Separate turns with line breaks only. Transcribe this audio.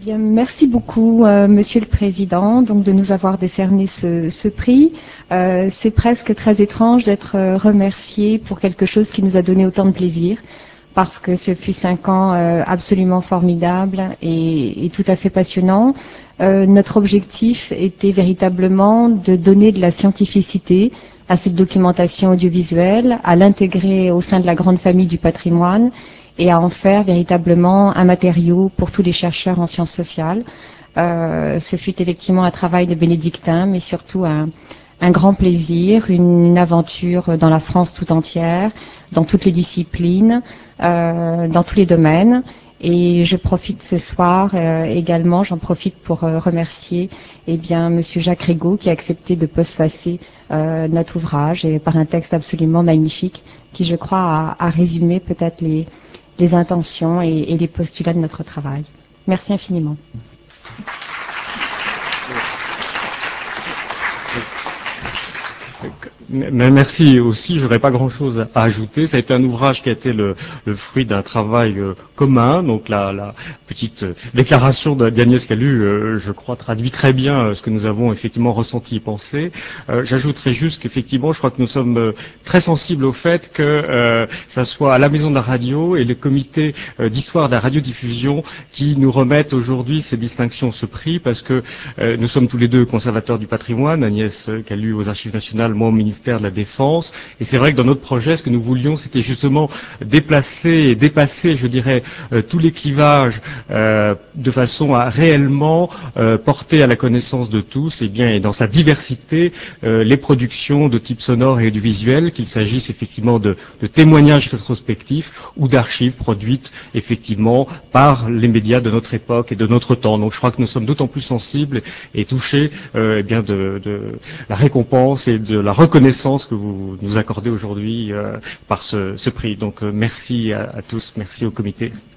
Bien, merci beaucoup, Monsieur le Président, donc de nous avoir décerné ce prix. C'est presque très étrange d'être remercié pour quelque chose qui nous a donné autant de plaisir, parce que ce fut 5 ans absolument formidables et tout à fait passionnants. Notre objectif était véritablement de donner de la scientificité à cette documentation audiovisuelle, à l'intégrer au sein de la grande famille du patrimoine et à en faire véritablement un matériau pour tous les chercheurs en sciences sociales. Ce fut effectivement un travail de bénédictin, mais surtout un grand plaisir, une aventure dans la France tout entière, dans toutes les disciplines, dans tous les domaines. Et je profite ce soir également, j'en profite pour remercier Monsieur Jacques Rigaud qui a accepté de postfacer notre ouvrage et par un texte absolument magnifique qui, je crois, a résumé peut-être les intentions et les postulats de notre travail. Merci infiniment.
Merci aussi, je n'aurais pas grand-chose à ajouter. Ça a été un ouvrage qui a été le fruit d'un travail commun. Donc la petite déclaration d'Agnès Calu, je crois, traduit très bien ce que nous avons effectivement ressenti et pensé. J'ajouterais juste qu'effectivement, je crois que nous sommes très sensibles au fait que ça soit à la Maison de la Radio et le comité d'histoire de la radiodiffusion qui nous remettent aujourd'hui ces distinctions, ce prix, parce que nous sommes tous les deux conservateurs du patrimoine, Agnès Calu aux Archives nationales, moi au ministère de la Défense. Et c'est vrai que dans notre projet, ce que nous voulions, c'était justement déplacer et dépasser, je dirais, tous les clivages de façon à réellement porter à la connaissance de tous, et dans sa diversité, les productions de type sonore et audiovisuel, qu'il s'agisse effectivement de témoignages rétrospectifs ou d'archives produites effectivement par les médias de notre époque et de notre temps. Donc je crois que nous sommes d'autant plus sensibles et touchés de la récompense et de la reconnaissance que vous nous accordez aujourd'hui par ce prix. Donc merci à tous, merci au comité.